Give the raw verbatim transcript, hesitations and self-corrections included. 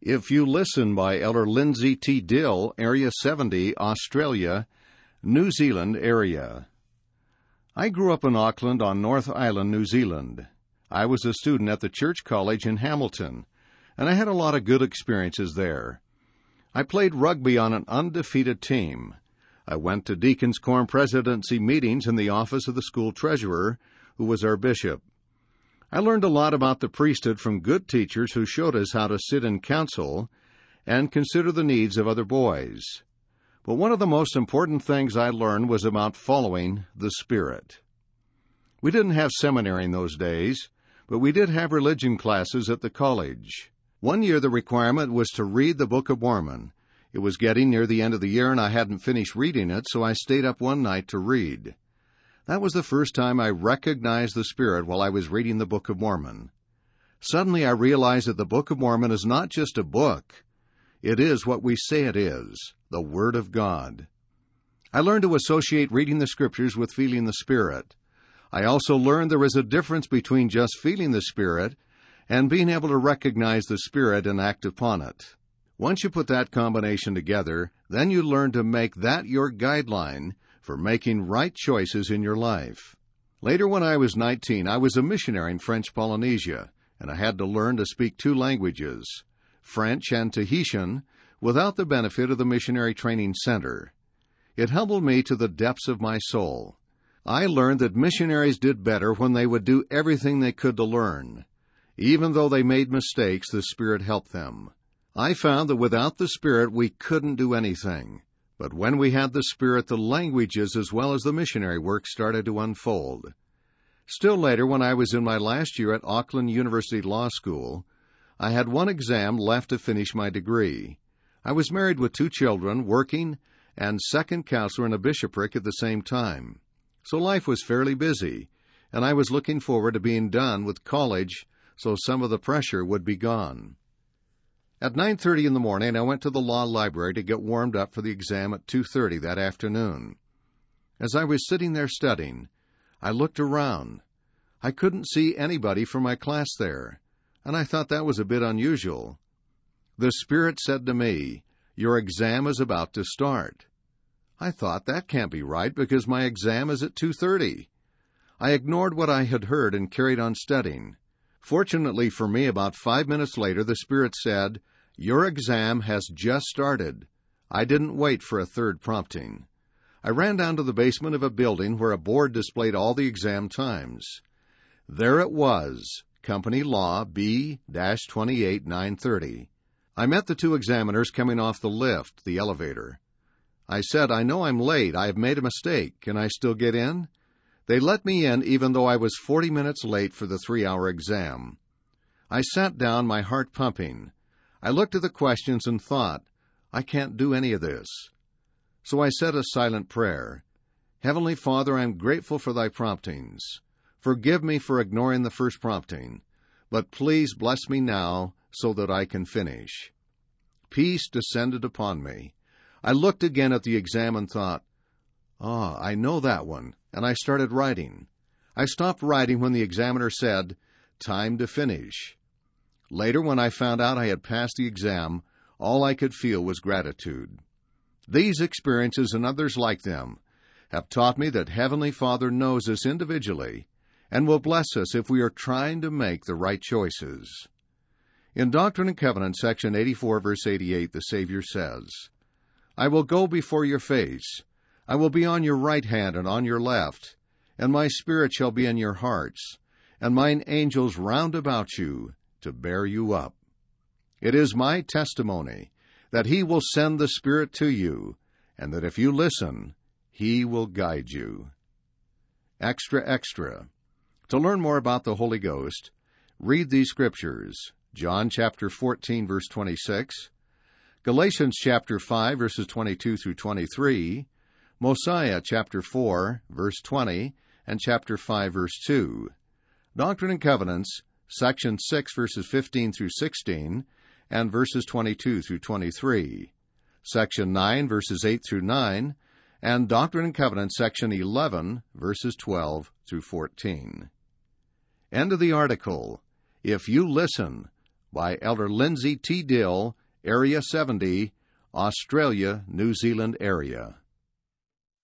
If You Listen by Elder Lindsay T. Dill, Area seventy, Australia, New Zealand area. I grew up in Auckland on North Island, New Zealand. I was a student at the Church College in Hamilton, and I had a lot of good experiences there. I played rugby on an undefeated team. I went to Deacons Quorum presidency meetings in the office of the school treasurer, who was our bishop. I learned a lot about the priesthood from good teachers who showed us how to sit in council and consider the needs of other boys. But one of the most important things I learned was about following the Spirit. We didn't have seminary in those days, but we did have religion classes at the college. One year the requirement was to read the Book of Mormon. It was getting near the end of the year and I hadn't finished reading it, so I stayed up one night to read. That was the first time I recognized the Spirit while I was reading the Book of Mormon. Suddenly I realized that the Book of Mormon is not just a book. It is what we say it is, the Word of God. I learned to associate reading the Scriptures with feeling the Spirit. I also learned there is a difference between just feeling the Spirit and being able to recognize the Spirit and act upon it. Once you put that combination together, then you learn to make that your guideline for making right choices in your life. Later, when I was nineteen, I was a missionary in French Polynesia, and I had to learn to speak two languages, French and Tahitian, without the benefit of the Missionary Training Center. It humbled me to the depths of my soul. I learned that missionaries did better when they would do everything they could to learn. Even though they made mistakes, the Spirit helped them. I found that without the Spirit, we couldn't do anything. But when we had the Spirit, the languages as well as the missionary work started to unfold. Still later, when I was in my last year at Auckland University Law School, I had one exam left to finish my degree. I was married with two children, working, and second counselor in a bishopric at the same time. So life was fairly busy, and I was looking forward to being done with college so some of the pressure would be gone. At nine thirty in the morning, I went to the law library to get warmed up for the exam at two thirty that afternoon. As I was sitting there studying, I looked around. I couldn't see anybody from my class there, and I thought that was a bit unusual. The Spirit said to me, "Your exam is about to start." I thought, that can't be right because my exam is at two thirty. I ignored what I had heard and carried on studying. Fortunately for me, about five minutes later, the Spirit said, "Your exam has just started." I didn't wait for a third prompting. I ran down to the basement of a building where a board displayed all the exam times. There it was, Company Law B twenty-eight nine thirty. I met the two examiners coming off the lift, the elevator. I said, "I know I'm late. I have made a mistake. Can I still get in?" They let me in even though I was forty minutes late for the three-hour exam. I sat down, my heart pumping. I looked at the questions and thought, I can't do any of this. So I said a silent prayer. "Heavenly Father, I am grateful for Thy promptings. Forgive me for ignoring the first prompting, but please bless me now so that I can finish." Peace descended upon me. I looked again at the exam and thought, Ah, I know that one, and I started writing. I stopped writing when the examiner said, "Time to finish." Later, when I found out I had passed the exam, all I could feel was gratitude. These experiences and others like them have taught me that Heavenly Father knows us individually and will bless us if we are trying to make the right choices. In Doctrine and Covenants, section eighty-four, verse eighty-eight, the Savior says, "I will go before your face. I will be on your right hand and on your left, and my Spirit shall be in your hearts, and mine angels round about you to bear you up." It is my testimony that He will send the Spirit to you, and that if you listen, He will guide you. Extra, extra. To learn more about the Holy Ghost, read these scriptures: John chapter fourteen, verse twenty-six, Galatians chapter five, verses twenty-two through twenty-three, Mosiah chapter four, verse twenty, and chapter five, verse two, Doctrine and Covenants, section six, verses fifteen through sixteen, and verses twenty-two through twenty-three, section nine, verses eight through nine, and Doctrine and Covenants, section eleven, verses twelve through fourteen. End of the article. If You Listen, by Elder Lindsay T. Dill, Area seventy, Australia, New Zealand area.